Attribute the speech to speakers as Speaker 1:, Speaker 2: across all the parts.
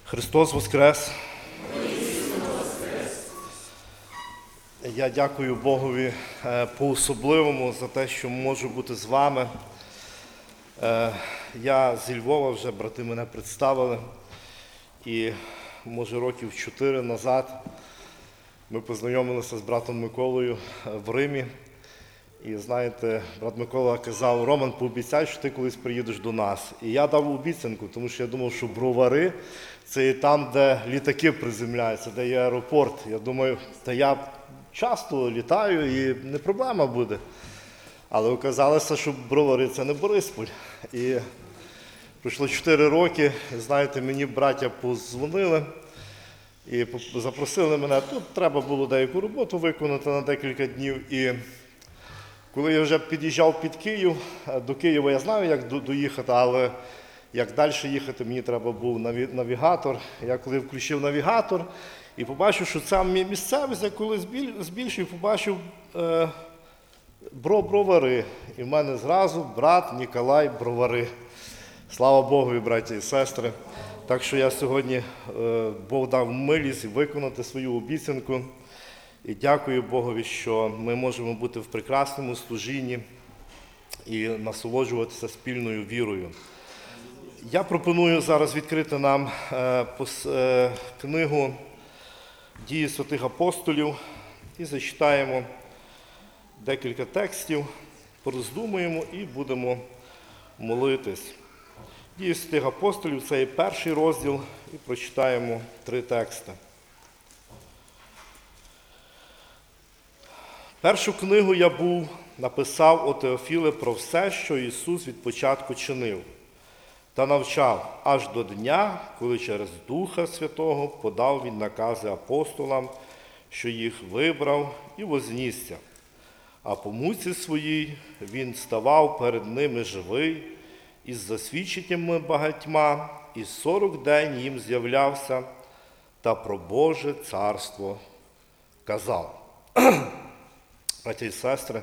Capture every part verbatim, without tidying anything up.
Speaker 1: Христос Воскрес! Я дякую Богові по-особливому за те, що можу бути з вами. Я зі Львова, вже брати мене представили. І, може, років чотири назад ми познайомилися з братом Миколою в Римі. І, знаєте, брат Микола казав: Роман, пообіцяй, що ти колись приїдеш до нас. І я дав обіцянку, тому що я думав, що Бровари – це і там, де літаки приземляються, де є аеропорт. Я думаю, та я часто літаю і не проблема буде. Але оказалося, що Бровари – це не Борисполь. І пройшло чотири роки, і, знаєте, мені браття подзвонили і запросили мене. Тут треба було деяку роботу виконати на декілька днів. І коли я вже під'їжджав під Київ, до Києва я знаю, як доїхати, але як далі їхати, мені треба був навігатор. Я коли включив навігатор і побачив, що це місцевість, я коли збільшив, побачив е, Бровари. І в мене зразу брат Ніколай Бровари. Слава Богу, браті і сестри. Так що я сьогодні, е, Бог дав милість виконати свою обіцянку. І дякую Богові, що ми можемо бути в прекрасному служінні і насолоджуватися спільною вірою. Я пропоную зараз відкрити нам е, пос, е, книгу «Дії святих апостолів» і зачитаємо декілька текстів, пороздумуємо і будемо молитись. «Дії святих апостолів» – це є перший розділ, і прочитаємо три тексти. Першу книгу я був написав о Теофіле про все, що Ісус від початку чинив, та навчав аж до дня, коли через Духа Святого подав Він накази апостолам, що їх вибрав і вознісся. А по муці своїй Він ставав перед ними живий, із засвідченнями багатьма, і сорок день їм з'являвся, та про Боже царство казав. Браті і сестри,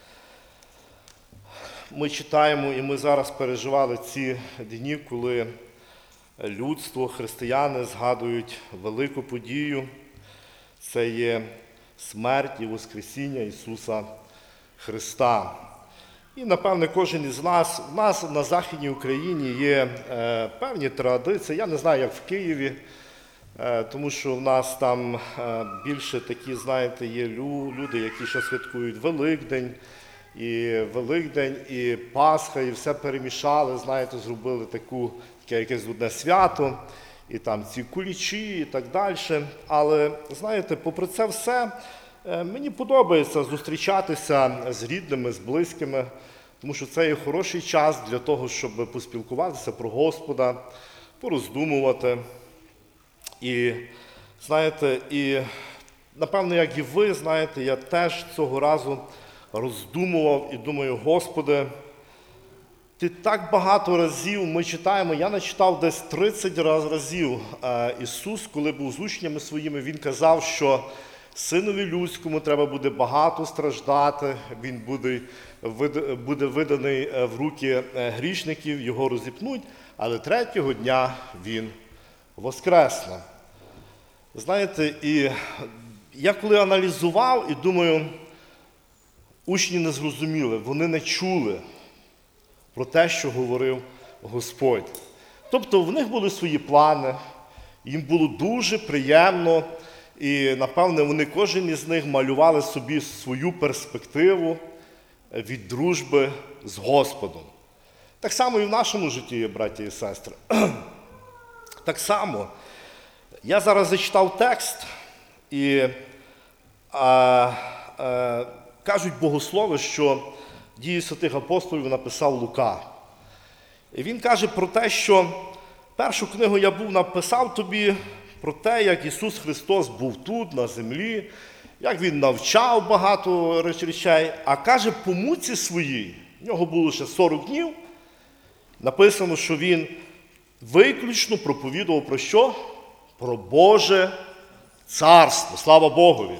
Speaker 1: ми читаємо, і ми зараз переживали ці дні, коли людство, християни згадують велику подію. Це є смерть і воскресіння Ісуса Христа. І, напевне, кожен із нас, у нас на Західній Україні є е, певні традиції, я не знаю, як в Києві, тому що в нас там більше такі, знаєте, є люди, які ще святкують Великдень, і Великдень, і Пасха, і все перемішали, знаєте, зробили таку, таке якесь одне свято, і там ці кулічі і так далі. Але, знаєте, попри це все, мені подобається зустрічатися з рідними, з близькими, тому що це є хороший час для того, щоб поспілкуватися про Господа, пороздумувати. І, знаєте, і, напевно, як і ви, знаєте, я теж цього разу роздумував і думаю: Господи, Ти так багато разів, ми читаємо, я начитав десь тридцять разів Ісус, коли був з учнями своїми, Він казав, що Синові Людському треба буде багато страждати, Він буде, буде виданий в руки грішників, Його розіпнуть, але третього дня Він воскресне. Знаєте, і я коли аналізував і думаю, учні не зрозуміли, вони не чули про те, що говорив Господь. Тобто в них були свої плани, їм було дуже приємно, і, напевне, вони, кожен із них малювали собі свою перспективу від дружби з Господом. Так само і в нашому житті, браті і сестри. Так само, я зараз зачитав текст, і а, а, кажуть богослови, що «Дії святих апостолів» написав Лука. І він каже про те, що першу книгу я був написав тобі про те, як Ісус Христос був тут, на землі, як Він навчав багато речей, а каже, по муці своїй, в нього було ще сорок днів, написано, що Він виключно проповідував про що? Про Боже царство. Слава Богові!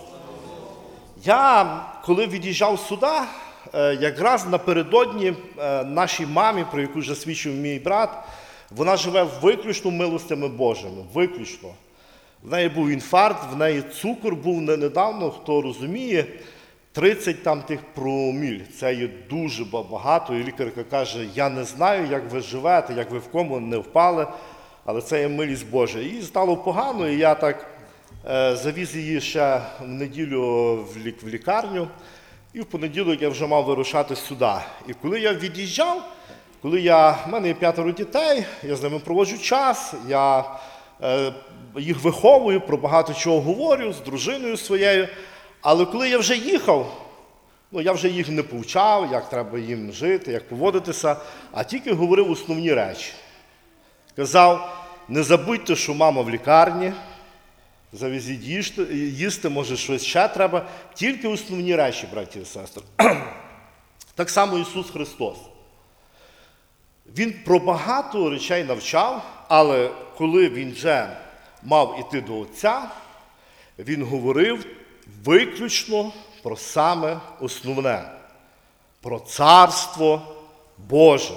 Speaker 1: Я, коли від'їжджав сюди, якраз напередодні нашій мамі, про яку вже свідчив мій брат, вона живе виключно милостями Божими, виключно. В неї був інфаркт, в неї цукор був не недавно, хто розуміє, тридцять там тих проміль. Це є дуже багато, і лікарка каже, я не знаю, як ви живете, як ви в кому не впали, але це є милість Божа. Їй стало погано, і я так е, завіз її ще в неділю в, лік, в лікарню, і в понеділок я вже мав вирушати сюди. І коли я від'їжджав, коли я, в мене є п'ятеро дітей, я з ними проводжу час, я е, їх виховую, про багато чого говорю з дружиною своєю, але коли я вже їхав, ну я вже їх не повчав, як треба їм жити, як поводитися, а тільки говорив основні речі. Казав, не забудьте, що мама в лікарні, завезіть їсти, їсти, може щось ще треба, тільки основні речі, браті і сестри. Так само Ісус Христос. Він про багато речей навчав, але коли Він вже мав іти до Отця, Він говорив виключно про саме основне, про Царство Боже.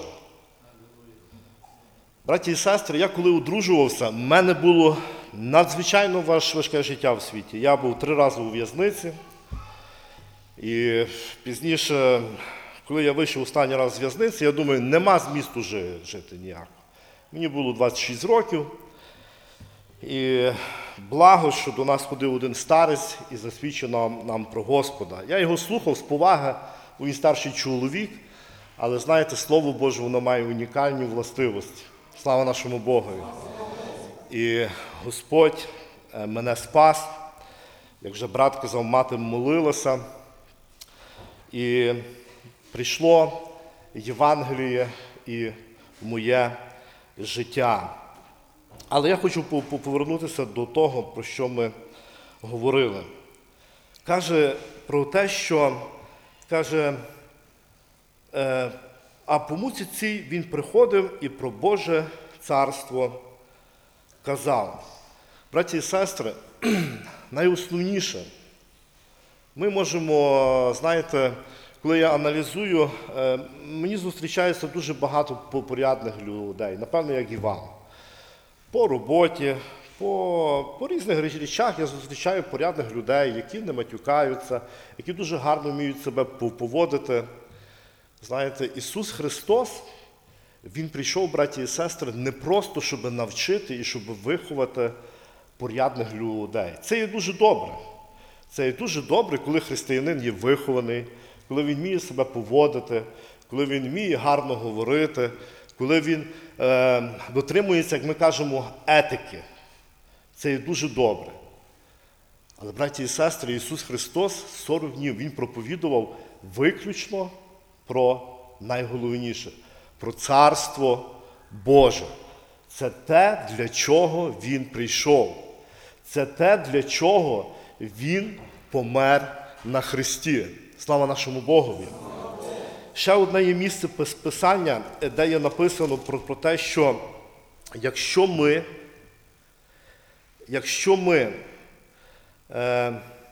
Speaker 1: Браті і сестри, я коли одружувався, в мене було надзвичайно важке життя в світі. Я був три рази у в'язниці, і пізніше, коли я вийшов останній раз з в'язниці, я думаю, нема змісту жити ніяк. Мені було двадцять шість років, і благо, що до нас ходив один старець і засвідчив нам, нам про Господа. Я його слухав з поваги, бо він старший чоловік, але знаєте, Слово Боже, воно має унікальні властивості. Слава нашому Богові. І Господь мене спас, як вже брат казав, мати молилася, і прийшло Євангеліє і в моє життя. Але я хочу повернутися до того, про що ми говорили. Каже про те, що, каже, е, а по муці цій він приходив і про Боже царство казав. Браті і сестри, найосновніше, ми можемо, знаєте, коли я аналізую, е, мені зустрічається дуже багато порядних людей, напевно, як і вам. По роботі, по, по різних речах я зустрічаю порядних людей, які не матюкаються, які дуже гарно вміють себе поводити. Знаєте, Ісус Христос, Він прийшов, браті і сестри, не просто, щоб навчити і щоб виховати порядних людей. Це є дуже добре. Це є дуже добре, коли християнин є вихований, коли він вміє себе поводити, коли він вміє гарно говорити, коли він е, дотримується, як ми кажемо, етики. Це є дуже добре. Але, браті і сестри, Ісус Христос сорок днів Він проповідував виключно про найголовніше, про Царство Боже. Це те, для чого Він прийшов. Це те, для чого Він помер на хресті. Слава нашому Богові! Ще одне є місце Писання, де є написано про, про те, що якщо ми, якщо ми, е,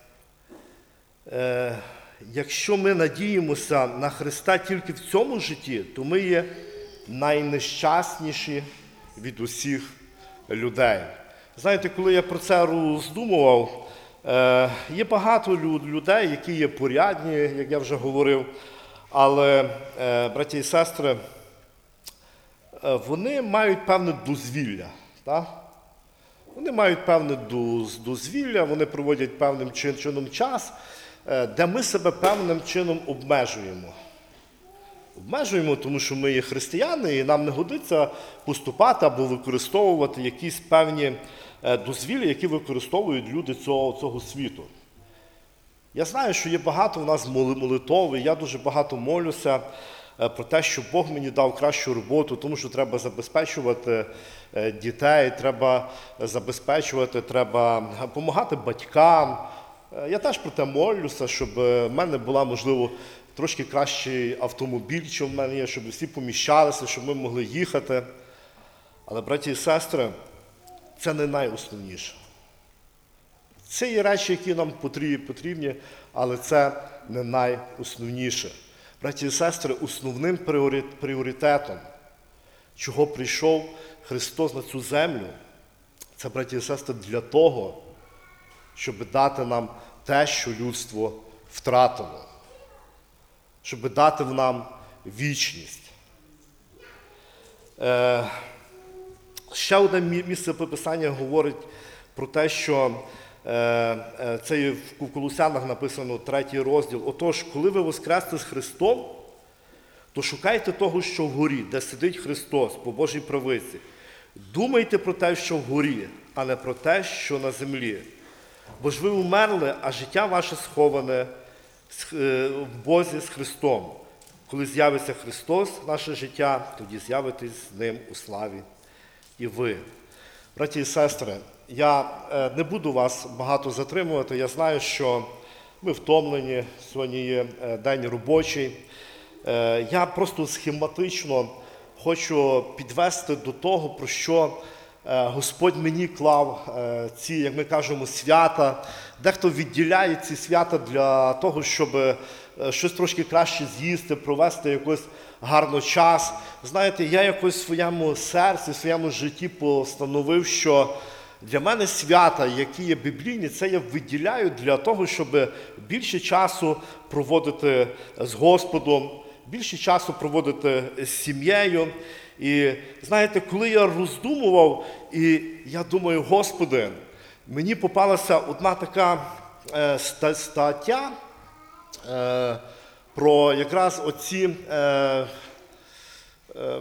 Speaker 1: е, якщо ми надіємося на Христа тільки в цьому житті, то ми є найнещасніші від усіх людей. Знаєте, коли я про це роздумував, е, є багато людей, які є порядні, як я вже говорив, але, е, браті і сестри, е, вони мають певне дозвілля. Так? Вони мають певне дозвілля, вони проводять певним чином час, е, де ми себе певним чином обмежуємо. Обмежуємо, тому що ми є християни, і нам не годиться поступати або використовувати якісь певні е, дозвілля, які використовують люди цього, цього світу. Я знаю, що є багато в нас молитов, і я дуже багато молюся про те, що Бог мені дав кращу роботу, тому що треба забезпечувати дітей, треба забезпечувати, треба допомагати батькам. Я теж про те молюся, щоб в мене була, можливо, трошки кращий автомобіль, що в мене є, щоб всі поміщалися, щоб ми могли їхати. Але, браті і сестри, це не найосновніше. Це є речі, які нам потрібні, але це не найосновніше. Браті і сестри, основним пріоритетом чого прийшов Христос на цю землю. Це, браті і сестри, для того, щоб дати нам те, що людство втратило. Щоб дати нам вічність. Е, ще одне місце Писання говорить про те, що е, е, це є в Колосянах написано третій розділ. Отож, коли ви воскресли з Христом, то шукайте того, що вгорі, де сидить Христос по Божій правиці. Думайте про те, що вгорі, а не про те, що на землі. Бо ж ви умерли, а життя ваше сховане в Бозі з Христом. Коли з'явиться Христос, наше життя, тоді з'явитесь з Ним у славі і ви. Браті і сестри, я не буду вас багато затримувати. Я знаю, що ми втомлені, сьогодні є день робочий. Я просто схематично хочу підвести до того, про що Господь мені клав ці, як ми кажемо, свята. Дехто відділяє ці свята для того, щоб щось трошки краще з'їсти, провести якось гарно час. Знаєте, я якось в своєму серці, в своєму житті постановив, що для мене свята, які є біблійні, це я виділяю для того, щоб більше часу проводити з Господом, більше часу проводити з сім'єю. І знаєте, коли я роздумував, і я думаю, Господи, мені попалася одна така е, стаття е, про якраз оці, е, е,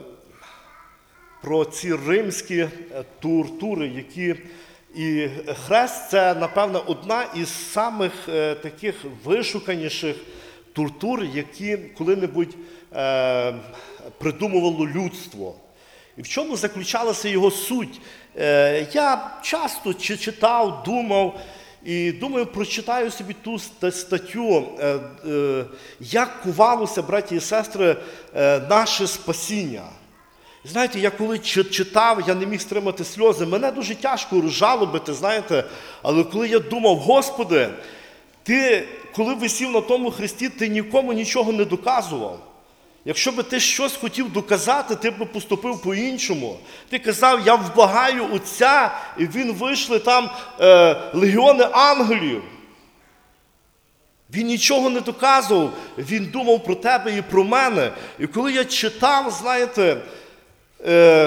Speaker 1: про ці римські тортури, які і хрест – це, напевно, одна із самих е, таких вишуканіших тортур, які коли-небудь е, придумувало людство. І в чому заключалася його суть? Е, я часто читав, думав, і думаю, прочитаю собі ту статтю, е, е, як кувалося, браті і сестри, е, наше спасіння. Знаєте, я коли читав, я не міг стримати сльози. Мене дуже тяжко розжалобити, знаєте, але коли я думав, Господи, Ти, коли висів на тому хресті, ти нікому нічого не доказував. Якщо би ти щось хотів доказати, ти б поступив по-іншому. Ти казав, я вблагаю Отця, і він вийшли там е, легіони ангелів. Він нічого не доказував, він думав про тебе і про мене. І коли я читав, знаєте, е,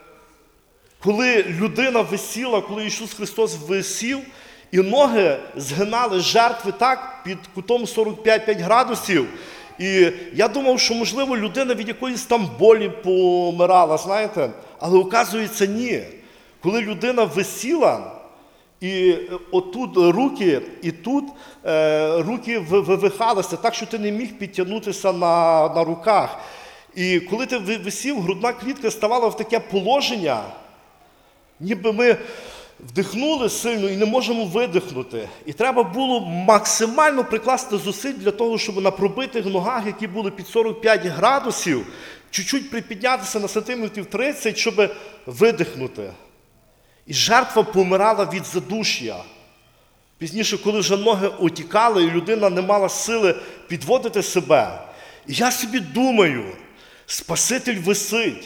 Speaker 1: коли людина висіла, коли Ісус Христос висів, і ноги згинали жертви так, під кутом сорок п'ять градусів. І я думав, що, можливо, людина від якоїсь там болі помирала, знаєте. Але, оказується, ні. Коли людина висіла, і отут руки, і тут е, руки вивихалися, так, що ти не міг підтягнутися на, на руках. І коли ти висів, грудна клітка ставала в таке положення, ніби ми вдихнули сильно і не можемо видихнути. І треба було максимально прикласти зусиль для того, щоб на пробитих ногах, які були під сорок п'ять градусів, чуть-чуть припіднятися на сантиметрів тридцять, щоб видихнути. І жертва помирала від задуш'я. Пізніше, коли вже ноги отікали, і людина не мала сили підводити себе. І я собі думаю, Спаситель висить,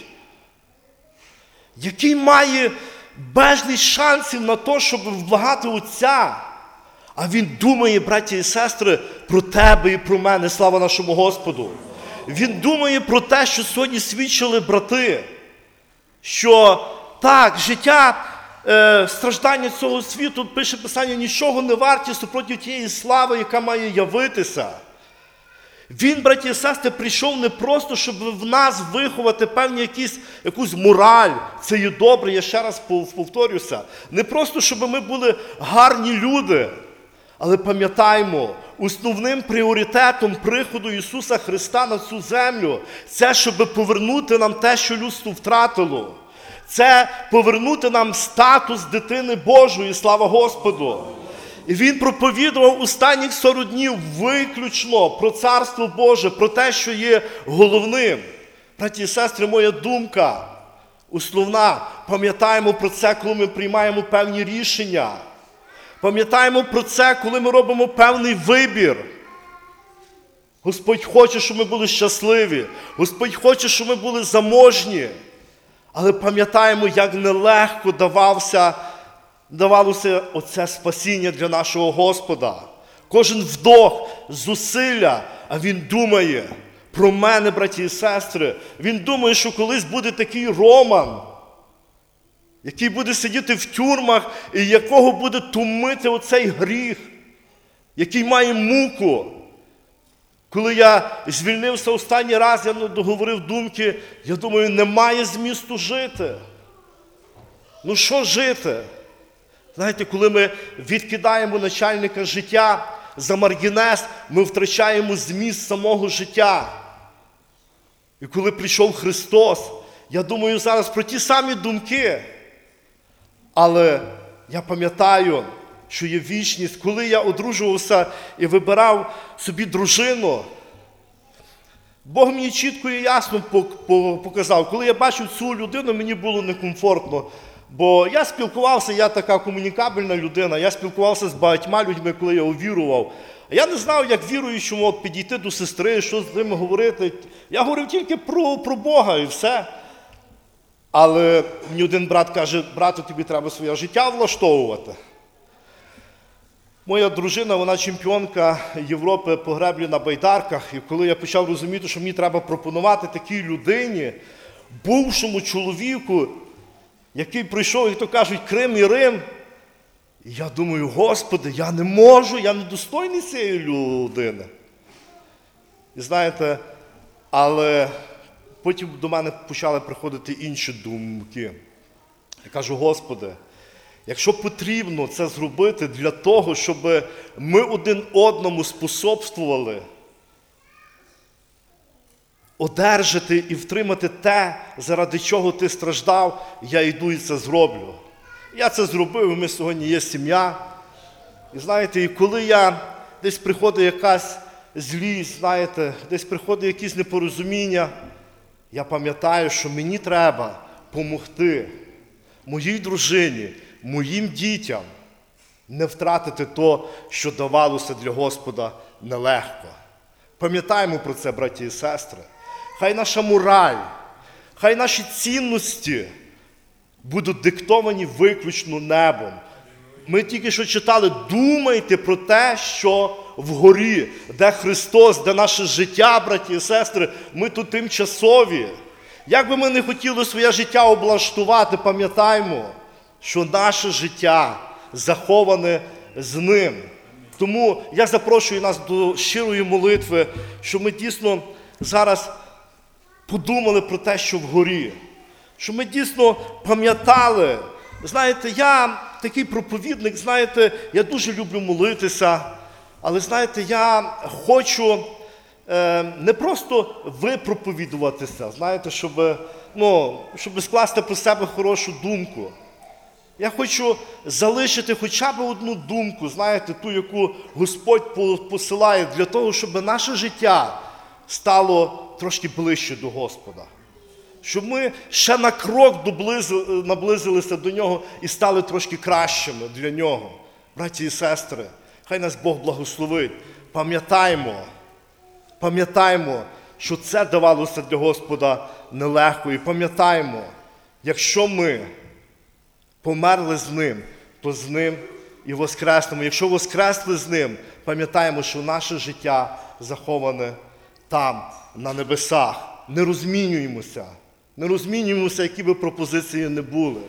Speaker 1: який має безліч шансів на те, щоб вблагати Отця. А він думає, браті і сестри, про тебе і про мене, слава нашому Господу. Він думає про те, що сьогодні свідчили брати, що так, життя, е, страждання цього світу, пише Писання, нічого не варті супроти тієї слави, яка має явитися. Він, браті і сестри, прийшов не просто, щоб в нас виховати певні якісь, якусь мораль. Це є добре, я ще раз повторюся. Не просто, щоб ми були гарні люди, але пам'ятаємо, основним пріоритетом приходу Ісуса Христа на цю землю – це, щоб повернути нам те, що людство втратило. Це повернути нам статус дитини Божої, слава Господу. І він проповідував останніх сорок днів виключно про Царство Боже, про те, що є головним. Браті і сестри, моя думка основна. Пам'ятаємо про це, коли ми приймаємо певні рішення. Пам'ятаємо про це, коли ми робимо певний вибір. Господь хоче, щоб ми були щасливі. Господь хоче, щоб ми були заможні. Але пам'ятаємо, як нелегко давався, давалося оце спасіння для нашого Господа. Кожен вдох, зусилля, а Він думає про мене, браті і сестри. Він думає, що колись буде такий Роман, який буде сидіти в тюрмах і якого буде тумити оцей гріх, який має муку. Коли я звільнився останній раз, я договорив думки, я думаю, немає змісту жити. Ну що жити? Знаєте, коли ми відкидаємо начальника життя за маргінез, ми втрачаємо зміст самого життя. І коли прийшов Христос, я думаю зараз про ті самі думки. Але я пам'ятаю, що є вічність. Коли я одружувався і вибирав собі дружину, Бог мені чітко і ясно показав. Коли я бачив цю людину, мені було некомфортно. Бо я спілкувався, я така комунікабельна людина, я спілкувався з багатьма людьми, коли я увірував. Я не знав, як віруючому підійти до сестри, що з ними говорити. Я говорив тільки про, про Бога і все. Але мені один брат каже, брату, тобі треба своє життя влаштовувати. Моя дружина, вона чемпіонка Європи по греблі на байдарках. І коли я почав розуміти, що мені треба пропонувати такій людині, бувшому чоловіку, який пройшов, як то кажуть, Крим і Рим, я думаю, Господи, я не можу, я не достойний цієї людини. І знаєте, але потім до мене почали приходити інші думки. Я кажу, Господи, якщо потрібно це зробити для того, щоб ми один одному способствували одержати і втримати те, заради чого ти страждав, я йду і це зроблю. Я це зробив, і ми сьогодні є сім'я. І знаєте, і коли я десь приходить якась злість, знаєте, десь приходить якісь непорозуміння, я пам'ятаю, що мені треба допомогти моїй дружині, моїм дітям не втратити то, що давалося для Господа нелегко. Пам'ятаємо про це, браті і сестри. Хай наша мораль, хай наші цінності будуть диктовані виключно небом. Ми тільки що читали, думайте про те, що вгорі, де Христос, де наше життя, браті і сестри, ми тут тимчасові. Як би ми не хотіли своє життя облаштувати, пам'ятаємо, що наше життя заховане з Ним. Тому я запрошую нас до щирої молитви, щоб ми дійсно зараз подумали про те, що вгорі. Щоб ми дійсно пам'ятали. Знаєте, я такий проповідник, знаєте, я дуже люблю молитися, але, знаєте, я хочу е, не просто випроповідуватися, знаєте, щоб, ну, щоб скласти про себе хорошу думку. Я хочу залишити хоча б одну думку, знаєте, ту, яку Господь посилає для того, щоб наше життя стало трошки ближче до Господа. Щоб ми ще на крок наблизилися до Нього і стали трошки кращими для Нього. Браті і сестри, хай нас Бог благословить. Пам'ятаємо, пам'ятаємо, що це давалося для Господа нелегко. І пам'ятаємо, якщо ми померли з Ним, то з Ним і воскреснемо. Якщо воскресли з Ним, пам'ятаємо, що наше життя заховане там, на небесах. Не розмінюємося. Не розмінюємося, які би пропозиції не були.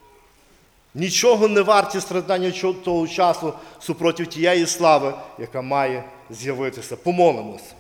Speaker 1: Нічого не варті страждання того часу супроти тієї слави, яка має з'явитися. Помолимось.